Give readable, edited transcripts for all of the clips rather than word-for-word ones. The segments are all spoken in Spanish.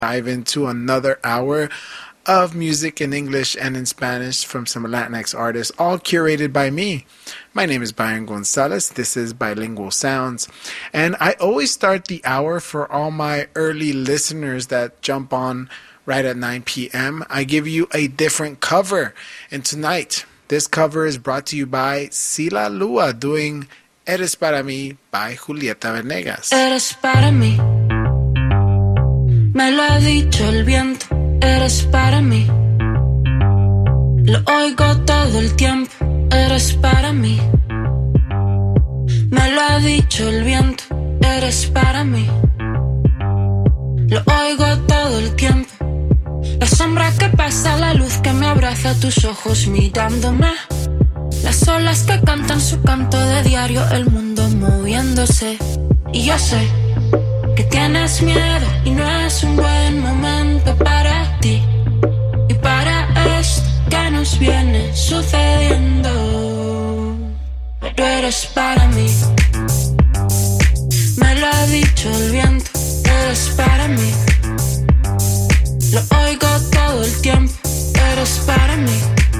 dive into another hour of music in English and in Spanish from some Latinx artists, all curated by me. My name is Byron Gonzalez. This is Bilingual Sounds. And I always start the hour for all my early listeners that jump on right at 9 p.m. I give you a different cover. And tonight, this cover is brought to you by Sila Lua doing Eres Para Mí by Julieta Venegas. Eres para mí, me lo ha dicho el viento. Eres para mí, lo oigo todo el tiempo. Eres para mí, me lo ha dicho el viento. Eres para mí, lo oigo todo el tiempo. La sombra que pasa, la luz que me abraza, tus ojos mirándome. Las olas que cantan su canto de diario, el mundo moviéndose. Y yo sé que tienes miedo y no es un buen momento para ti y para esto que nos viene sucediendo. Pero eres para mí, me lo ha dicho el viento. Eres para mí, lo oigo todo el tiempo. Eres para mí,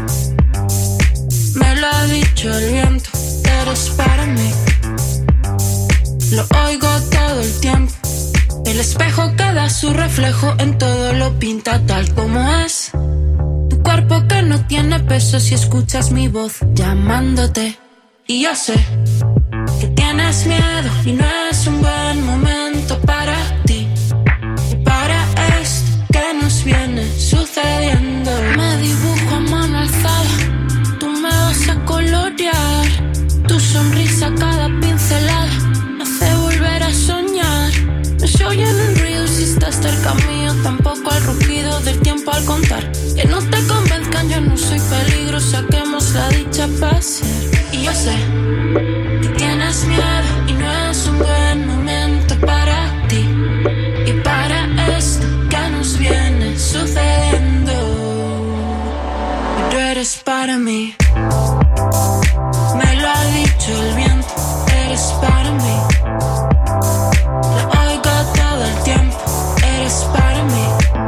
me lo ha dicho el viento. Eres para mí, lo oigo todo el tiempo. El espejo que da su reflejo en todo lo pinta tal como es. Tu cuerpo que no tiene peso si escuchas mi voz llamándote. Y yo sé que tienes miedo y no es un buen momento para ti y para esto que nos viene sucediendo. Me dibujo a mano alzada, tú me vas a colorear. Tu sonrisa cada pincelada me hace volver a soñar. No se oyen en ruido si estás cerca mío, tampoco al rugido del tiempo al contar. Que no te convenzcan, yo no soy peligro, saquemos la dicha para ser. Y yo sé que tienes miedo y no es un buen momento para ti y para esto que nos viene sucediendo. Pero eres para mí, me lo ha dicho el viento. Eres para mí, lo oigo todo el tiempo. Eres para mí,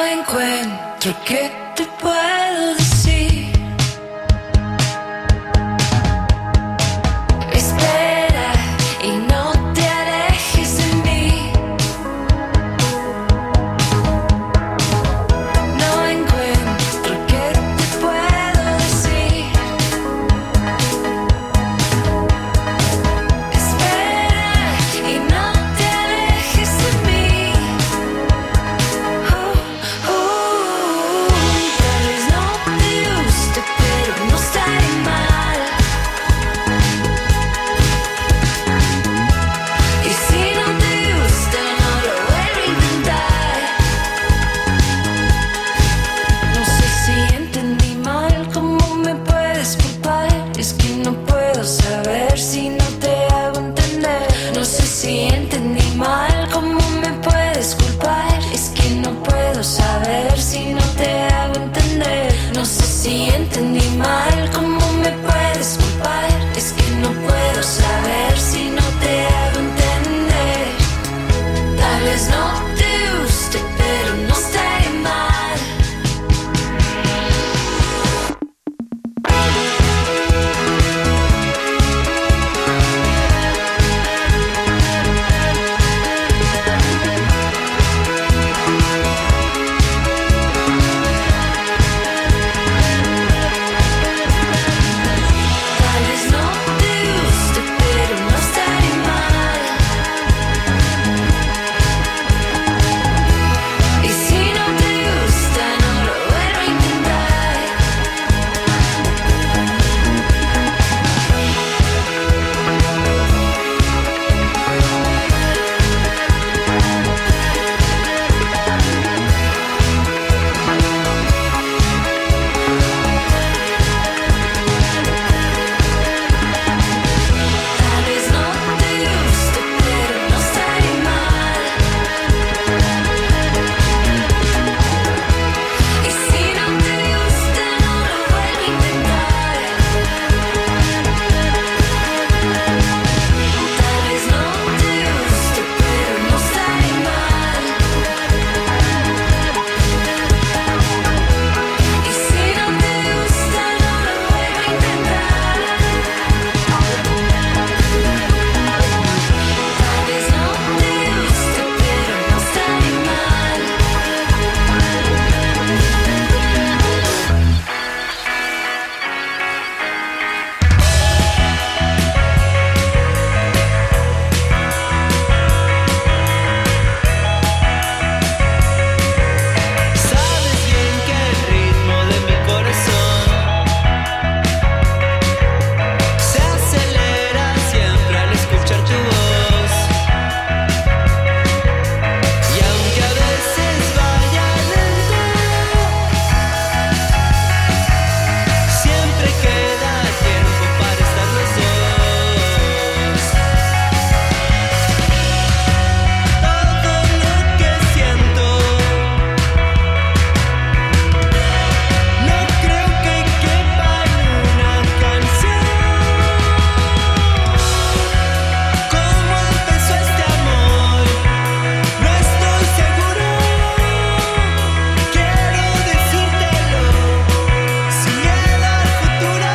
encuentro qué te puedo decir. Espera y no te alejes de mí. No encuentro qué te puedo decir. Espera y no te alejes de mí. Tal vez no te guste, pero no estaré mal. Y si no te gusta, no lo vuelvo a intentar. No sé si entendí mal, ¿cómo me puedes culpar? Es que no puedo saber si no te hago entender. No sé si entendí mal, ¿cómo me puedes culpar? Es que no puedo saber si no te hago entender. No sé si entendí mal, ¿cómo me puedes culpar? Es que no puedo saber si no te hago entender. Tal vez no te guste, pero no estaré mal. Tal vez no te guste, pero no estaré mal. Y si no te gusta, no lo vuelvo a intentar. Tal vez no te guste, pero no estaré mal. Y si no te gusta, no lo vuelvo a intentar. Tal vez no te guste, pero no estaré mal. Y si no te gusta, no lo vuelvo a intentar. Tal vez no te guste, pero no estaré mal. Sabes bien que el ritmo de mi corazón se acelera siempre al escuchar tu voz. Y aunque a veces vaya lento, siempre queda tiempo para estar los dos. Todo lo que siento, no creo que quepa en una canción. ¿Cómo empezó este amor? No estoy seguro. Quiero decírtelo sin miedo al futuro.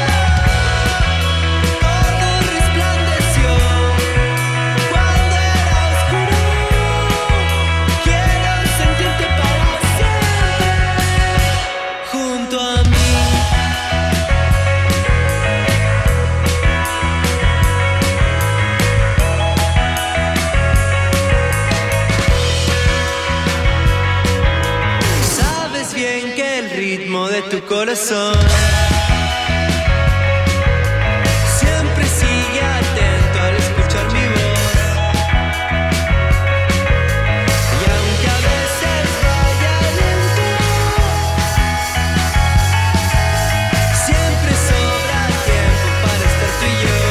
Todo resplandeció cuando era oscuro. Quiero sentirte para siempre junto a mí. Sabes bien que el ritmo de tu corazón siempre sigue atento al escuchar mi voz. Y aunque a veces vaya lento, siempre sobra tiempo para estar tú y yo.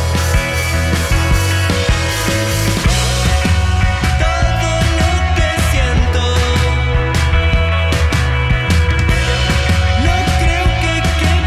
Todo lo que siento, no creo que quepa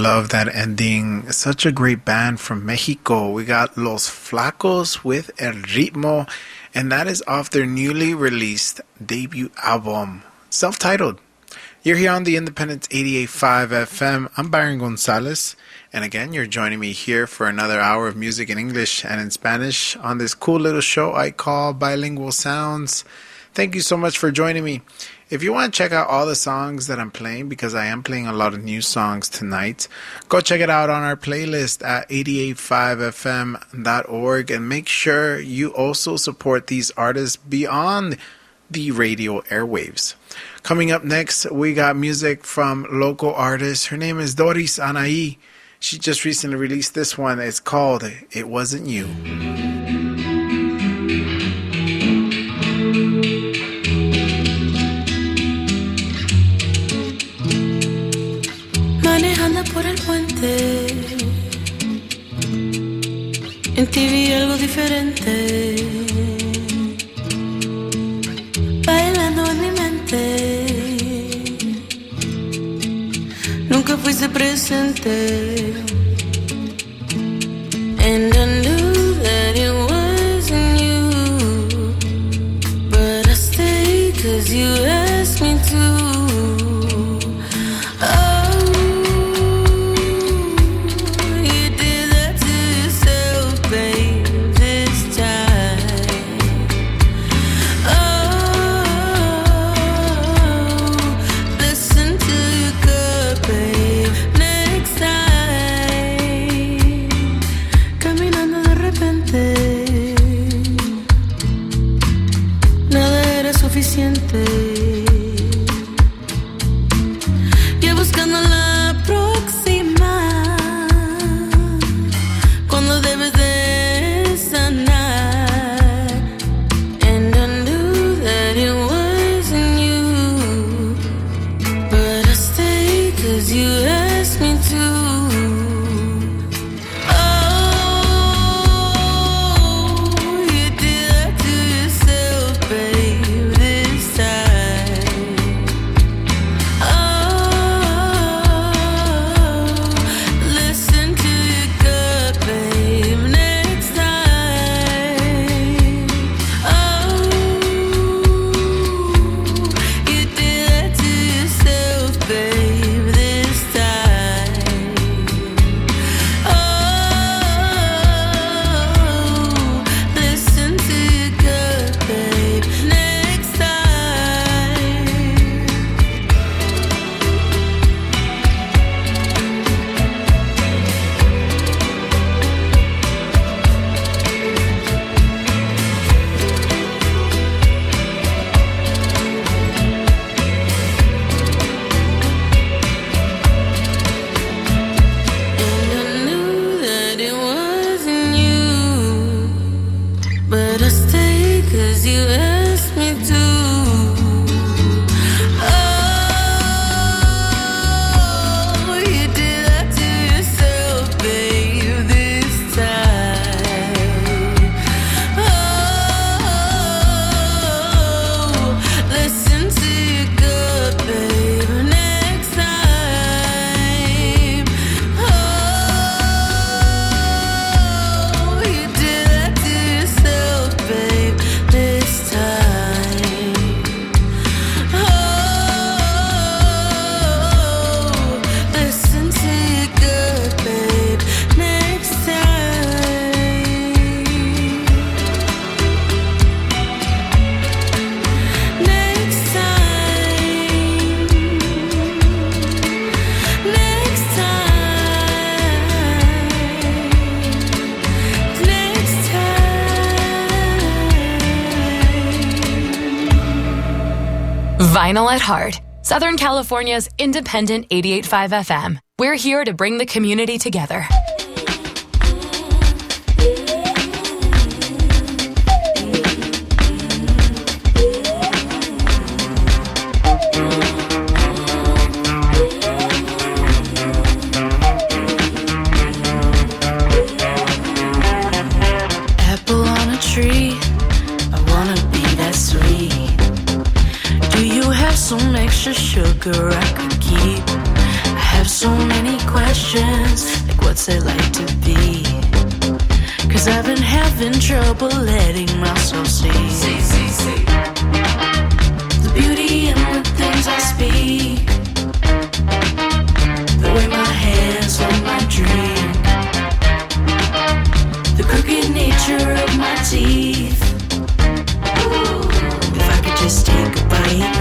love that ending. Such a great band from Mexico. We got Los Flacos with El Ritmo, and that is off their newly released debut album, self-titled. You're here on the Independence 88.5 FM. I'm Byron Gonzalez, and again, you're joining me here for another hour of music in English and in Spanish on this cool little show I call Bilingual Sounds. Thank you so much for joining me. If you want to check out all the songs that I'm playing, because I am playing a lot of new songs tonight, go check it out on our playlist at 885fm.org, and make sure you also support these artists beyond the radio airwaves. Coming up next, we got music from local artists. Her name is Doris Anaí. She just recently released this one. It's called It Wasn't You. Manejando por el puente, en ti vi algo diferente, bailando en mi mente. Nunca fuiste presente, and I knew that it wasn't you, but I stayed 'cause you asked me to. Vinyl at Heart, Southern California's independent 88.5 FM. We're here to bring the community together. Apple on a tree, I wanna be that sweet. Do you have some extra sugar I could keep? I have so many questions questions, like what's it like to be? 'Cause I've been having trouble letting myself see the beauty in the things I speak, the way my hands hold my drink, the crooked nature of my teeth. Ooh, if I could just take a bite.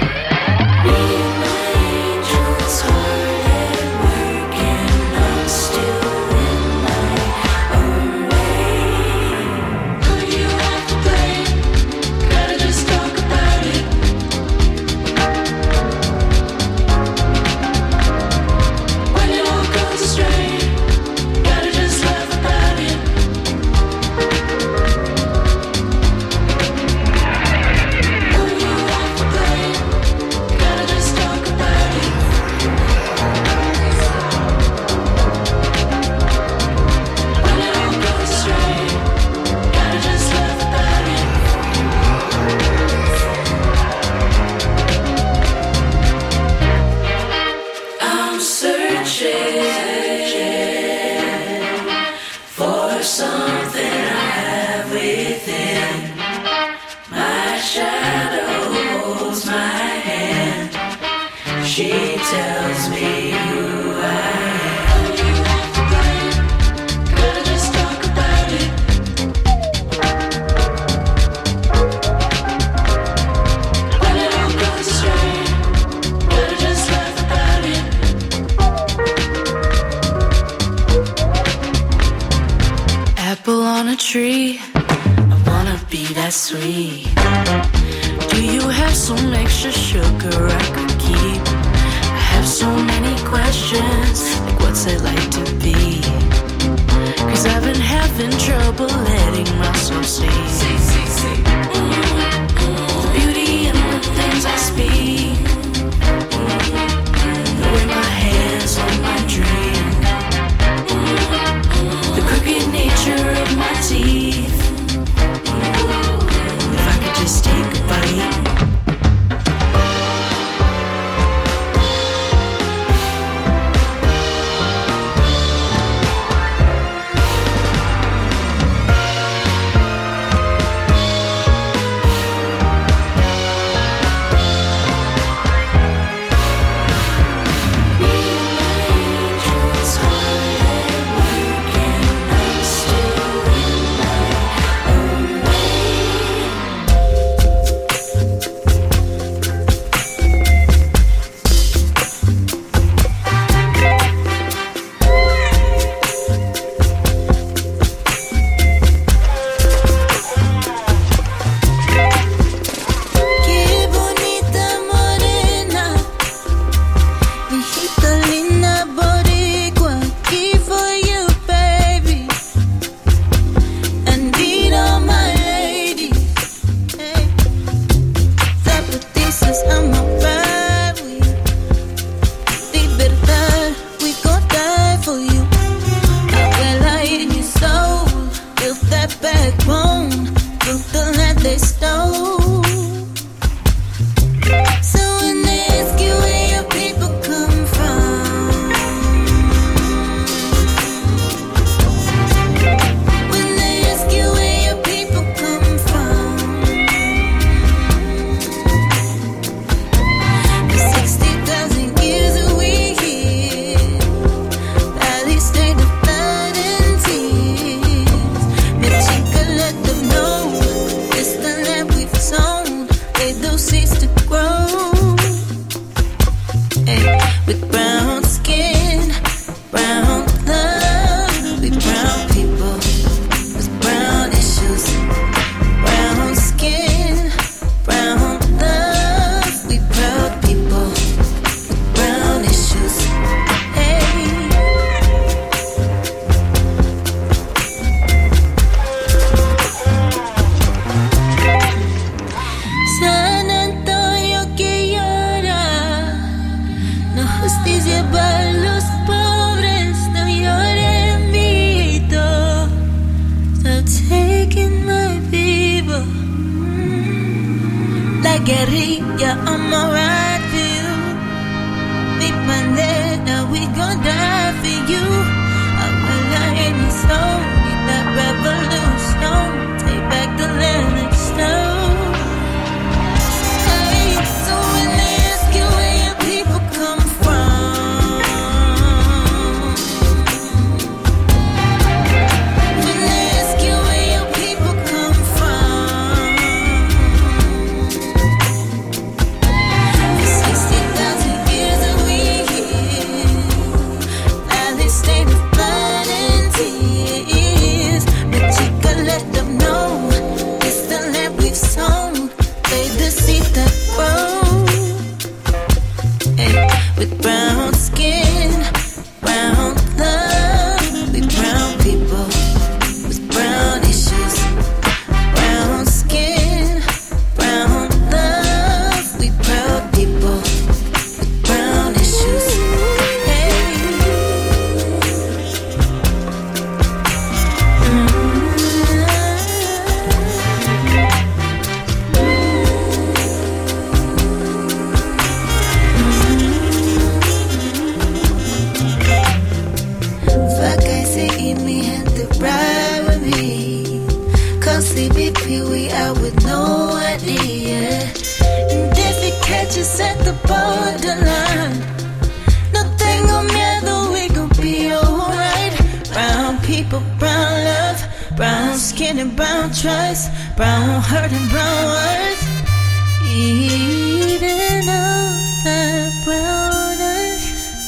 Tree, I wanna be that sweet. Do you have some extra sugar I could keep? I have so many questions, like what's it like to be? 'Cause I've been having trouble letting myself see the beauty in the things I speak, the way my hands hold my drink, the crooked nature of my teeth. If I could just take a bite. Guerrilla, I'm alright with you. manera we gon' die for you. Abuela in your soul, need that revolution. Take back the land and snow. Hey, so when they ask you where your people come from, when they ask you where your people come from, for 60,000 years that we here, valley stained with blood and tears. But you can let them know it's the land we've sown, they the seed that grows. Hey, with brown skin, brown love, we brown people with brown issues. Brown skin, brown love, we proud people with brown issues. Hey. Vacaise y mi gente ride with me. Come CBP, we out with no idea. And if it catches at the borderline, no tengo miedo, we gon' be alright. Brown people, brown love, brown skin and brown trust, brown hurt and brown words. Eating all that brown earth.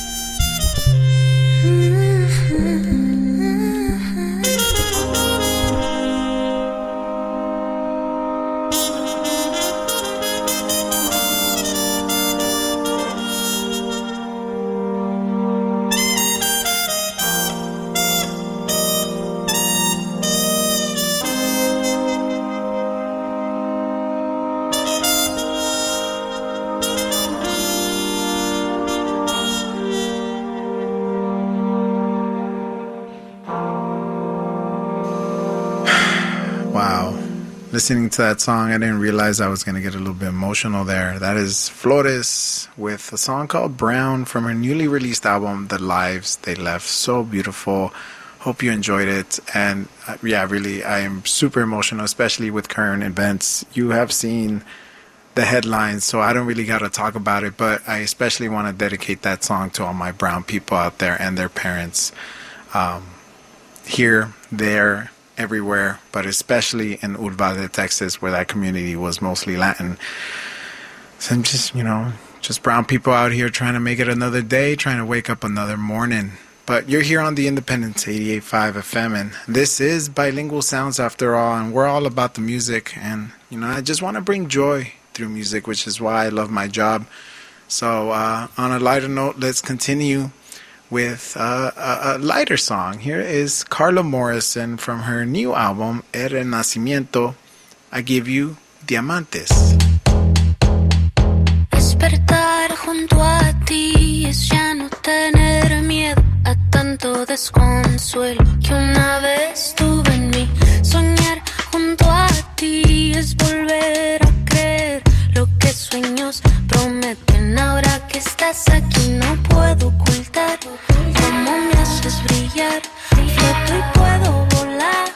Wow. Listening to that song, I didn't realize I was going to get a little bit emotional there. That is Flores with a song called Brown from her newly released album, The Lives They Left. So beautiful. Hope you enjoyed it. And yeah, really, I am super emotional, especially with current events. You have seen the headlines, so I don't really got to talk about it, but I especially want to dedicate that song to all my brown people out there and their parents. Here, there, everywhere, but especially in Uvalde, Texas, where that community was mostly Latin. So I'm just, just brown people out here trying to make it another day, trying to wake up another morning. But you're here on the Independence 88.5 FM, and this is Bilingual Sounds after all, and we're all about the music, and, I just want to bring joy through music, which is why I love my job. So on a lighter note, let's continue with a lighter song. Here is Carla Morrison from her new album, El Renacimiento. I give you Diamantes. Despertar junto a ti es ya no tener miedo a tanto desconsuelo que una vez tuve en mí. Soñar junto a ti es volver a creer lo que sueños prometen. Ahora que estás aquí no puedo ocultar cómo me haces brillar. Floto y puedo volar.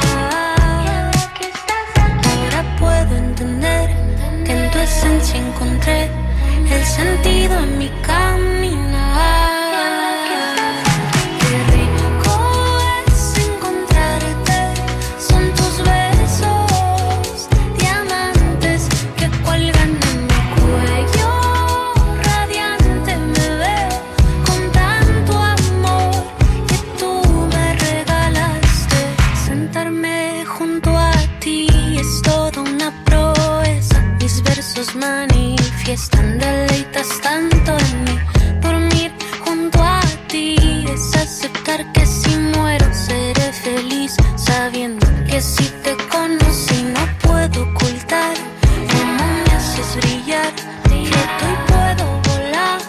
Ahora puedo entender que en tu esencia encontré el sentido en mi caminar. Qué rico es encontrarte, son tus besos, diamantes que cuelgan en mi cuello. Radiante me veo con tanto amor que tú me regalaste. Sentarme junto a ti es toda una proeza. Mis versos manifiestan, deleitas tanto en mí. Dormir junto a ti es aceptar que si muero seré feliz, sabiendo que si te conocí no puedo ocultar cómo me haces brillar. Floto y puedo volar.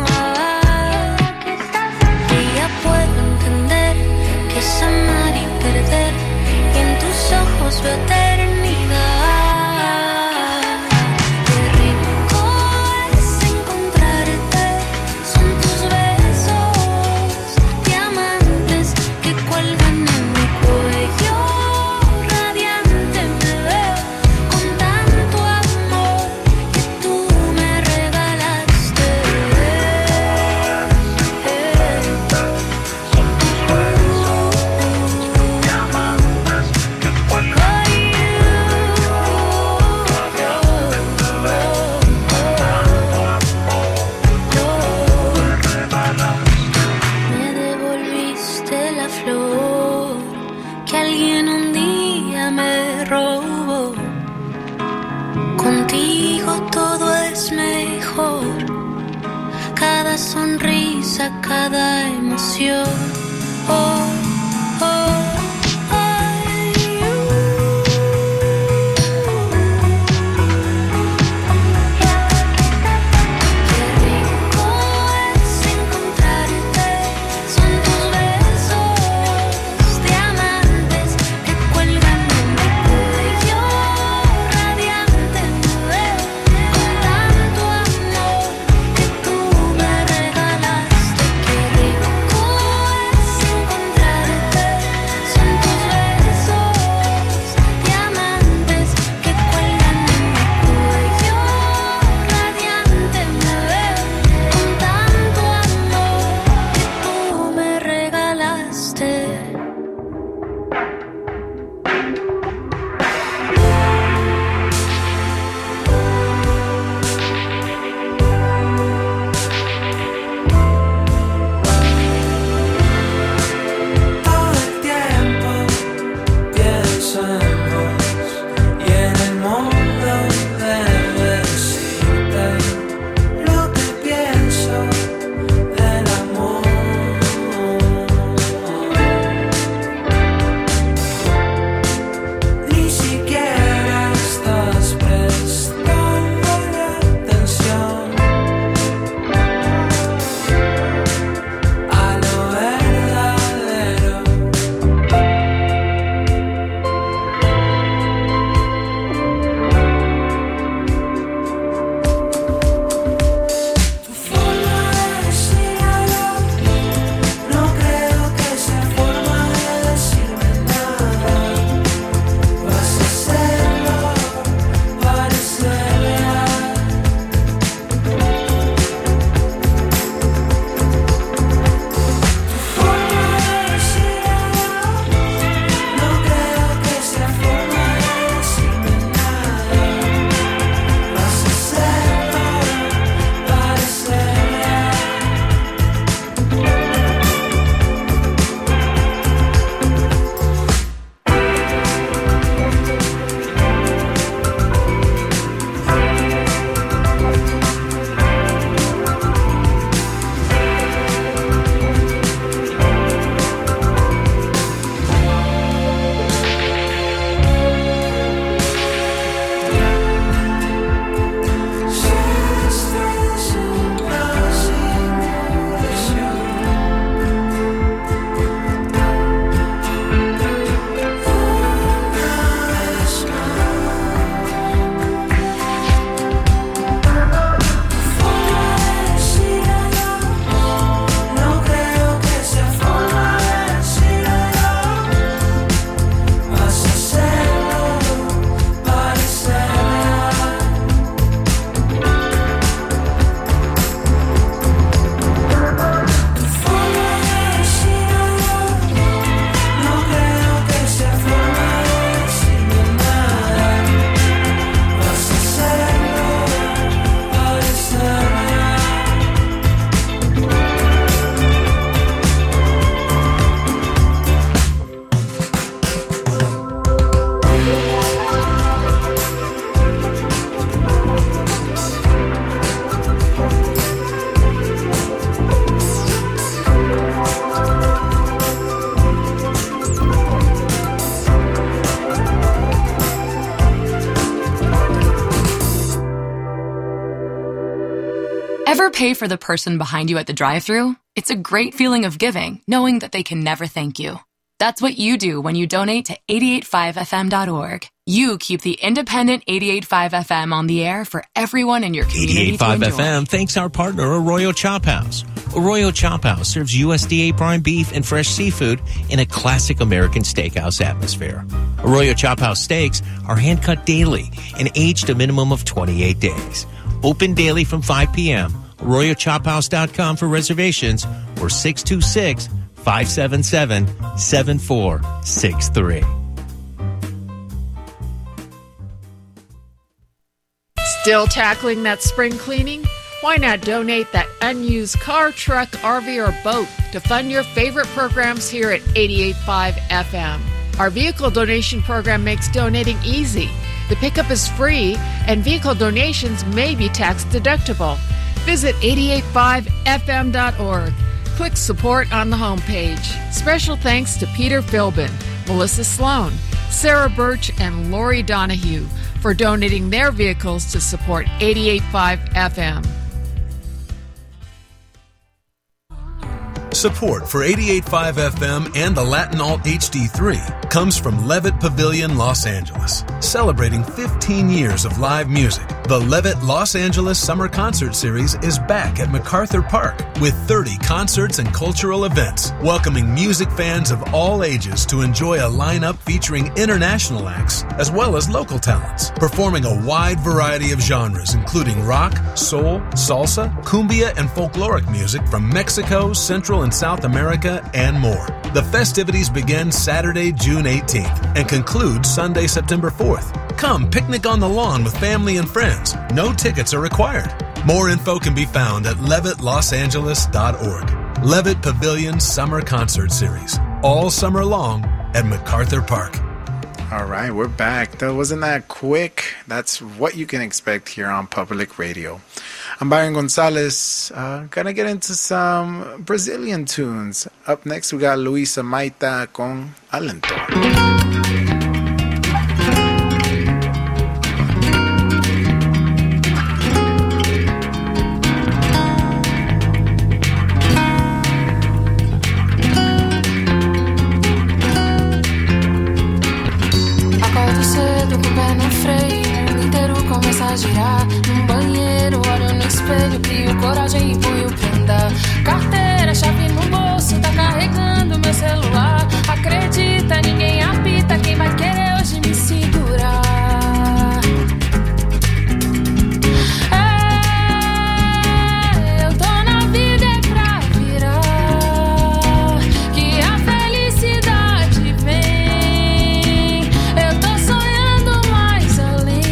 Y ya puedo entender que es amar y perder, y en tus ojos veo eternidad. Qué rico es encontrarte, Contigo todo es mejor. Cada sonrisa, cada emoción. Oh, oh. Ever pay for the person behind you at the drive-thru? It's a great feeling of giving, knowing that they can never thank you. That's what you do when you donate to 885fm.org. You keep the independent 88.5 FM on the air for everyone in your community to 88.5 enjoy. FM thanks our partner, Arroyo Chop House. Arroyo Chop House serves USDA prime beef and fresh seafood in a classic American steakhouse atmosphere. Arroyo Chop House steaks are hand-cut daily and aged a minimum of 28 days. Open daily from 5 p.m. ArroyoChopHouse.com for reservations or 626-577-7463. Still tackling that spring cleaning? Why not donate that unused car, truck, RV, or boat to fund your favorite programs here at 88.5 FM? Our vehicle donation program makes donating easy. The pickup is free, and vehicle donations may be tax deductible. Visit 885fm.org. Click support on the homepage. Special thanks to Peter Philbin, Melissa Sloan, Sarah Birch, and Lori Donahue for donating their vehicles to support 88.5 FM. Support for 88.5 FM and the Latin Alt HD3 comes from Levitt Pavilion, Los Angeles. Celebrating 15 years of live music, the Levitt Los Angeles Summer Concert Series is back at MacArthur Park with 30 concerts and cultural events, welcoming music fans of all ages to enjoy a lineup featuring international acts as well as local talents, performing a wide variety of genres including rock, soul, salsa, cumbia, and folkloric music from Mexico, Central and South America, and more. The festivities begin Saturday, June 18th and conclude Sunday, September 4th. Come picnic on the lawn with family and friends. No tickets are required. More info can be found at levittlosangeles.org. Levitt Pavilion Summer Concert Series, all summer long at MacArthur Park. All right, we're back. That wasn't that quick. That's what you can expect here on Public Radio. I'm Byron Gonzalez. Gonna get into some Brazilian tunes. Up next, we got Luisa Maita con Alento. Girar num banheiro, olho no espelho, crio coragem e punho pra andar. Carteira, chave no bolso, tá carregando meu celular. Acredita, ninguém apita, quem vai querer hoje me segurar? Eu tô na vida é pra virar, que a felicidade vem. Eu tô sonhando mais além.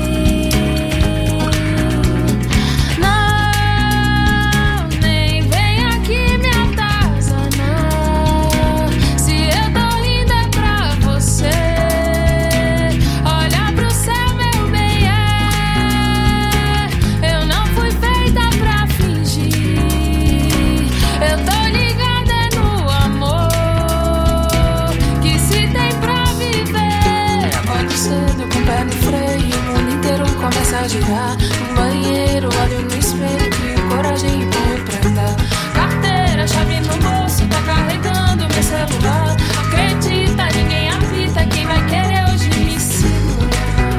Começa a girar no banheiro, olho no espelho, crio coragem e punho pra andar. Carteira, chave no bolso, tá carregando meu celular. Acredita, ninguém apita, quem vai querer hoje me segurar?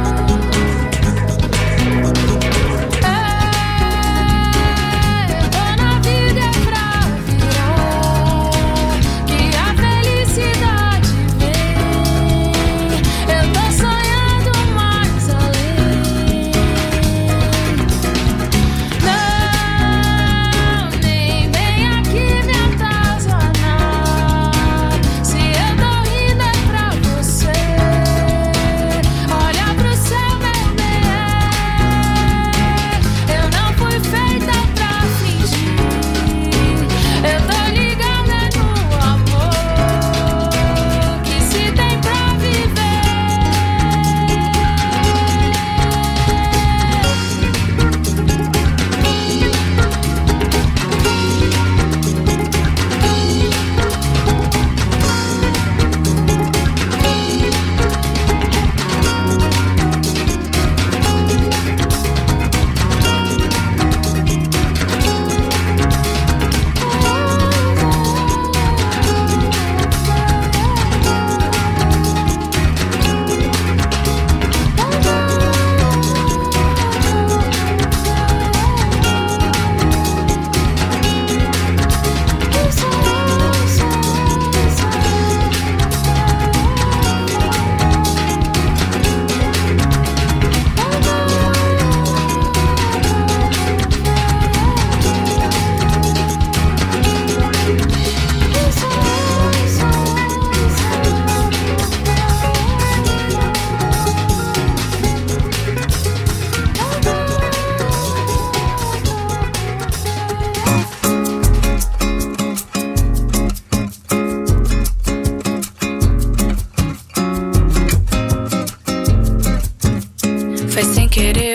Eu tô na vida é pra virar, que a felicidade vem. Eu tô sonhando mais além. Não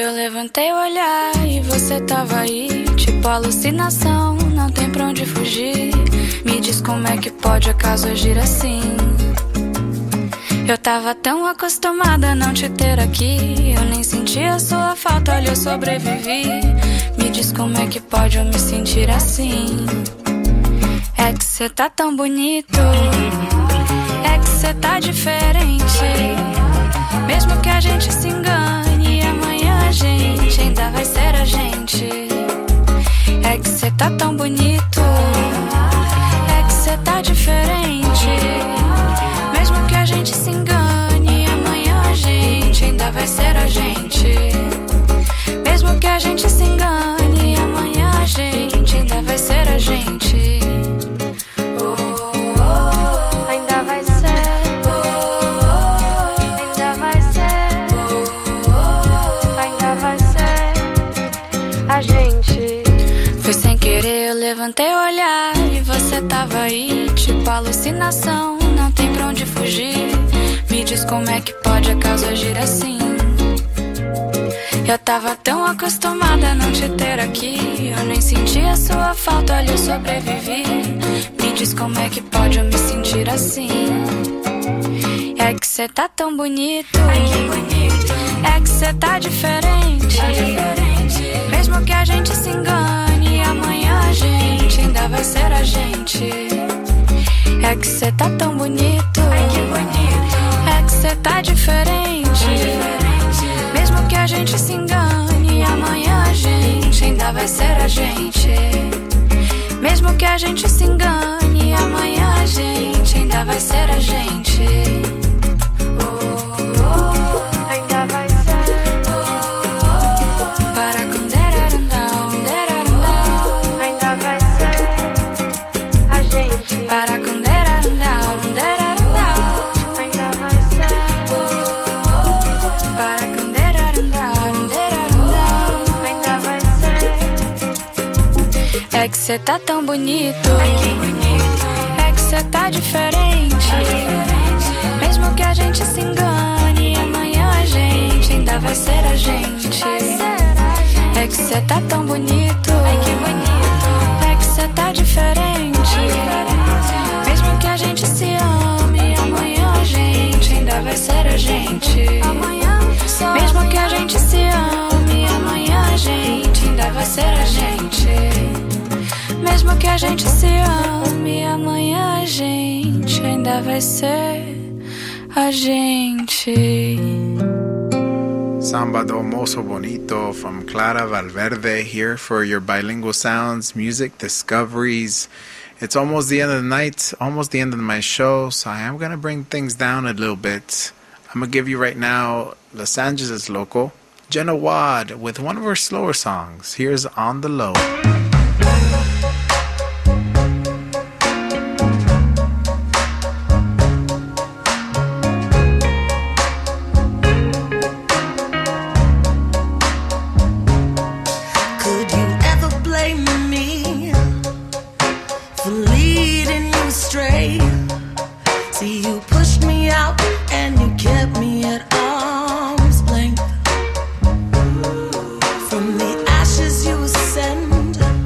eu levantei o olhar e você tava aí, tipo alucinação, não tem pra onde fugir. Me diz como é que pode acaso agir assim. Eu tava tão acostumada a não te ter aqui, eu nem senti a sua falta, olha, eu sobrevivi. Me diz como é que pode eu me sentir assim. É que cê tá tão bonito, é que cê tá diferente. Mesmo que a gente se engane, amanhã a gente ainda vai ser a gente. É que cê tá tão bonito, é que cê tá diferente. Mesmo que a gente se engane, amanhã a gente ainda vai ser a gente. Mesmo que a gente se engane, amanhã a gente ainda vai ser a gente. Ainda vai ser, ainda vai ser, ainda vai ser a gente. Foi sem querer, eu levantei o olhar e você tava aí, tipo alucinação, não tem pra onde fugir. Me diz como é que pode acaso agir assim. Eu tava tão acostumada a não te ter aqui, eu nem senti a sua falta, olha, eu sobrevivi. Me diz como é que pode eu me sentir assim. É que cê tá tão bonito, é que cê tá diferente. Mesmo que a gente se engane, amanhã a gente ainda vai ser a gente. É que cê tá tão bonito, é que cê tá diferente. Mesmo que a gente se engane, amanhã a gente ainda vai ser a gente. Mesmo que a gente se engane, amanhã a gente ainda vai ser a gente. Ainda vai ser. Para com derarandão, derarandão. Ainda vai ser a gente. Para com derarandão, derarandão. Ainda vai ser. Para com derarandão, derarandão. Ainda vai ser. É que cê tá tão bonito, é que cê tá diferente. Mesmo que a gente se engane, amanhã a gente ainda vai ser a gente. É que cê tá tão bonito, é que cê tá diferente. Mesmo que a gente se ame, amanhã a gente ainda vai ser a gente. Mesmo que a gente se ame, amanhã a gente ainda vai ser a gente. Mesmo que a gente se ame, amanhã a gente ainda vai ser a gente. Samba do Mozo Bonito from Clara Valverde here for your bilingual sounds, music discoveries. It's almost the end of the night, almost the end of my show, so I am going to bring things down a little bit. I'm going to give you right now Los Angeles local, Jenna Wad with one of her slower songs. Here's On the Low. From the ashes you ascend.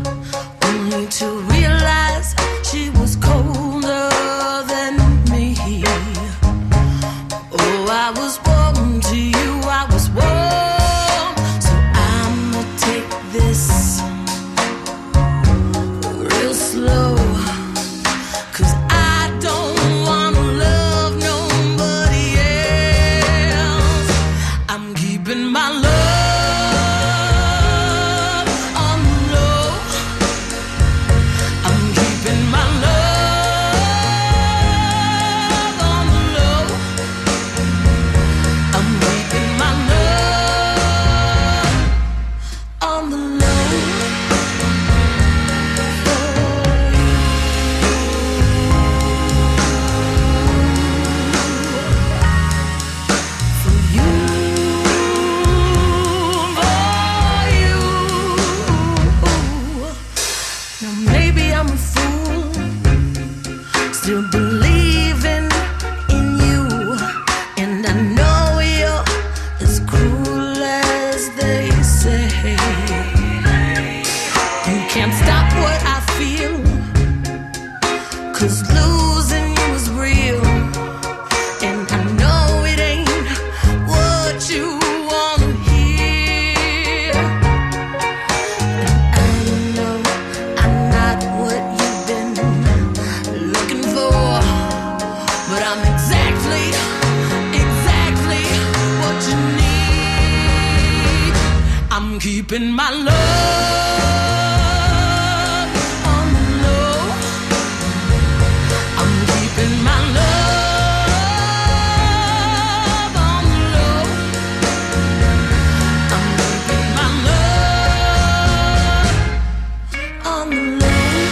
keeping my love on the low. I'm keeping my love on the low. I'm keeping my love on the low.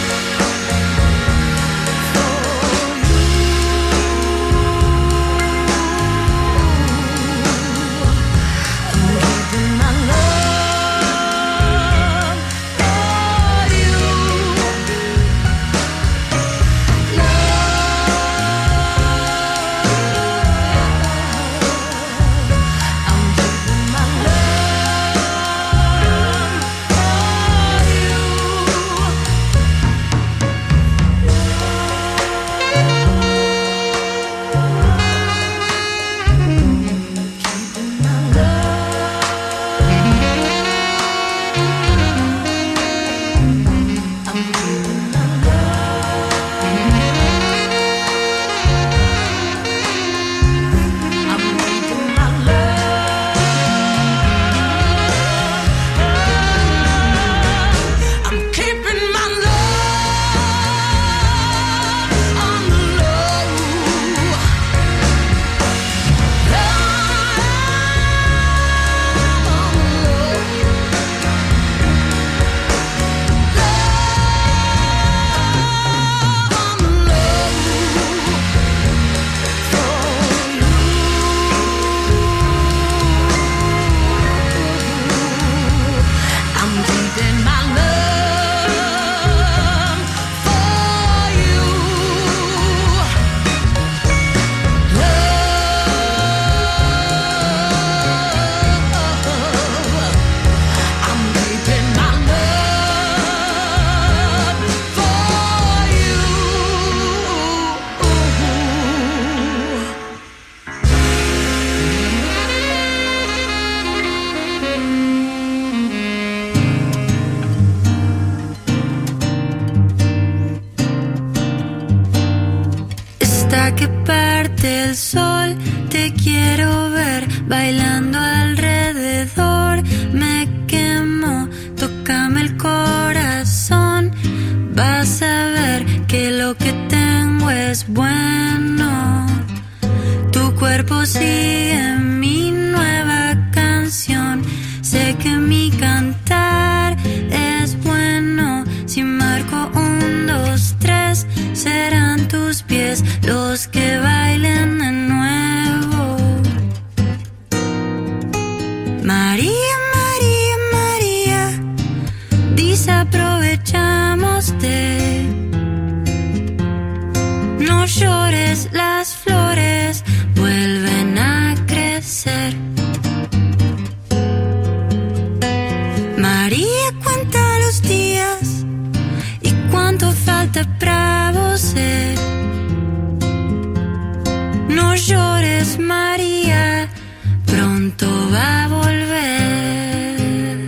Hasta que parte el sol, te quiero ver bailando alrededor. Me quemo, tócame el corazón. Vas a ver que lo que tengo es bueno. Tu cuerpo sigue mi nueva canción. Sé que mi cantar es bueno. Si marco 1, 2, 3, serán tus pies los que bailen de nuevo. María, María, María, desaprovechamoste. No llores, las flores vuelven a crecer. María, cuenta los días y cuánto falta para você. No llores, María, pronto va a volver.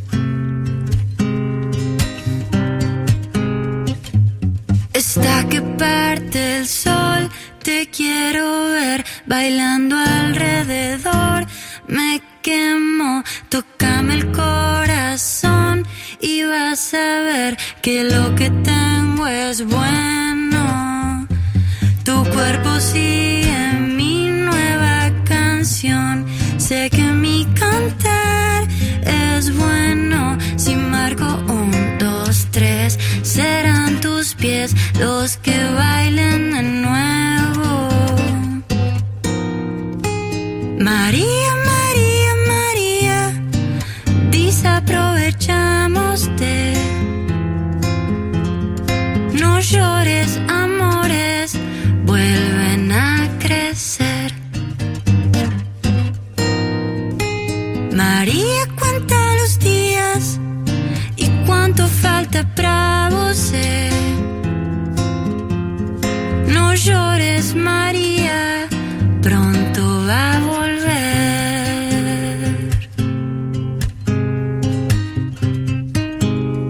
Hasta que parte el sol, te quiero ver bailando alrededor. Me quemo, tócame el corazón y vas a ver que lo que tengo es bueno. Tu cuerpo sigue mi nueva canción. Sé que mi cantar es bueno. Si marco 1, 2, 3, serán tus pies los que bailen de nuevo. María, María, María, desaprovechamoste. No llores, amores vuelven a crecer. María, cuenta los días y cuánto falta para você. No llores, María, pronto va a volver.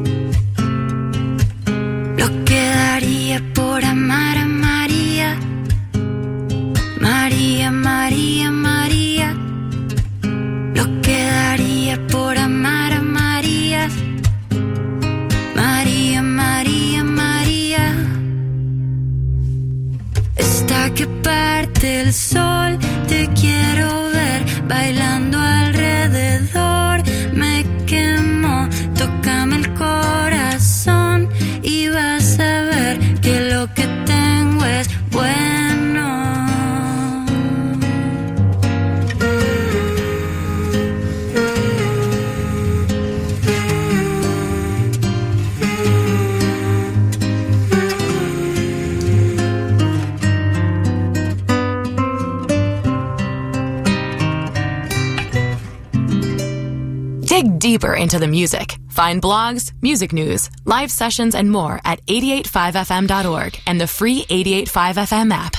Dig deeper into the music. Find blogs, music news, live sessions, and more at 885fm.org and the free 885FM app.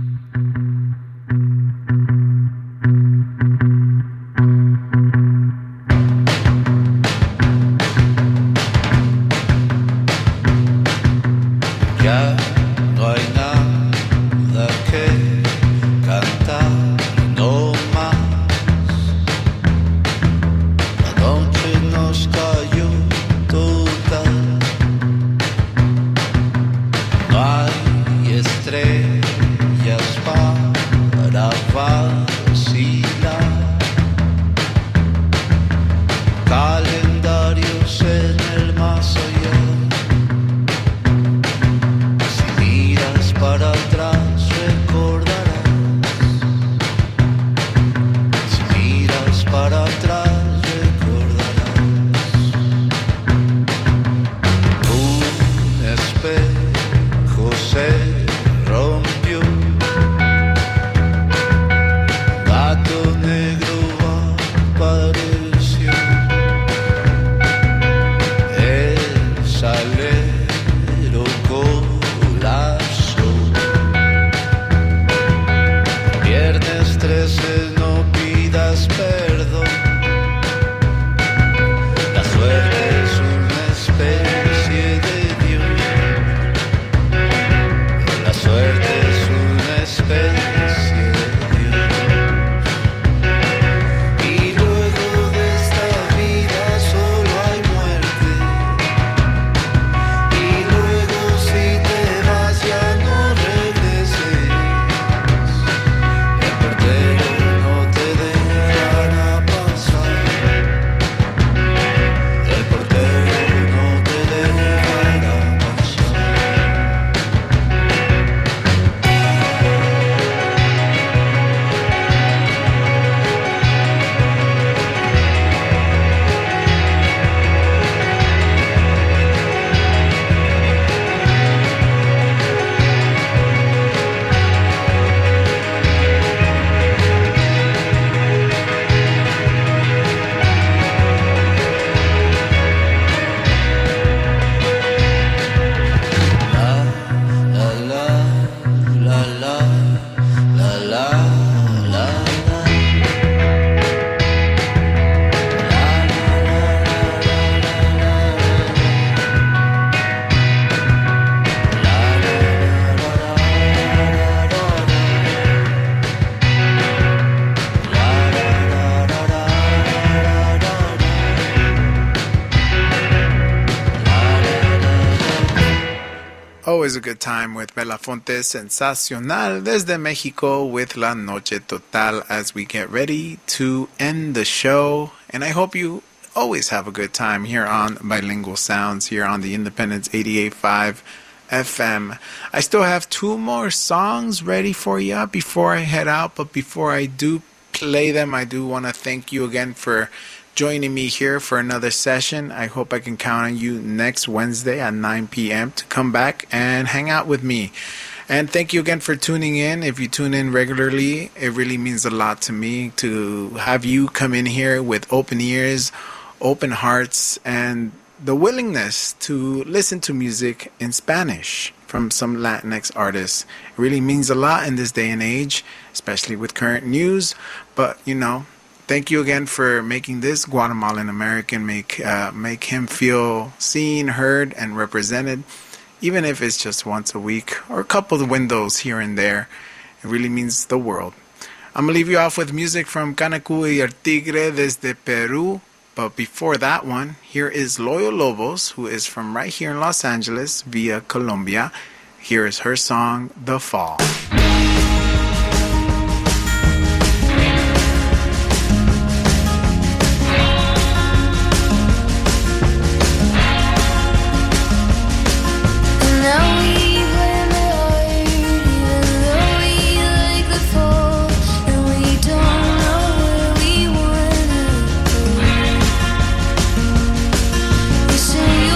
Ya no hay nada que cantar, no más. La noche nos cayó total. No hay estrellas para vacilar. Calendarios en el más allá. Para atrás recordarás. Si miras para atrás recordarás. Un espejo se rompió. Gato negro apareció. El salero colapsó. Viernes 13, no pidas perdón. La suerte es una especie de Dios. La suerte es una especie de Dios. Y luego de esta vida solo hay muerte. Y luego si te vas ya no regreses. No te dejará pasar. El portero no te dejará pasar. Always a good time with Belafonte Sensacional desde Mexico with La Noche Total as we get ready to end the show. And I hope you always have a good time here on Bilingual Sounds, here on the Independence 88.5 FM. I still have 2 more songs ready for you before I head out, but before I do play them, I do want to thank you again for joining me here for another session. I hope I can count on you next Wednesday at 9 p.m. to come back and hang out with me. And thank you again for tuning in. If you tune in regularly, it really means a lot to me to have you come in here with open ears, open hearts, and the willingness to listen to music in Spanish from some Latinx artists. It really means a lot in this day and age, especially with current news. But, you know, thank you again for making this Guatemalan American make him feel seen, heard, and represented, even if it's just once a week or a couple of windows here and there. It really means the world. I'm going to leave you off with music from Canacu y El Tigre desde Peru. But before that one, here is Loyo Lobos, who is from right here in Los Angeles via Colombia. Here is her song, The Fall.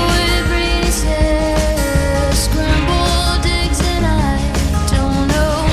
Scrambled eggs and I don't know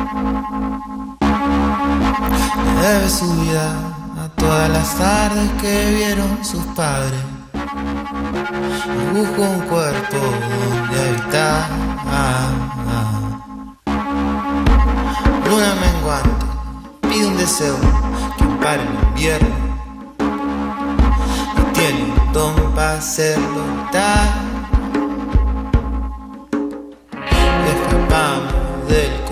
Le debe su vida a todas las tardes que vieron sus padres. Busco un cuerpo donde habitar. Luna menguante, pide un deseo que ampare el invierno. Y tiene un don para hacerlo tal. Escapamos del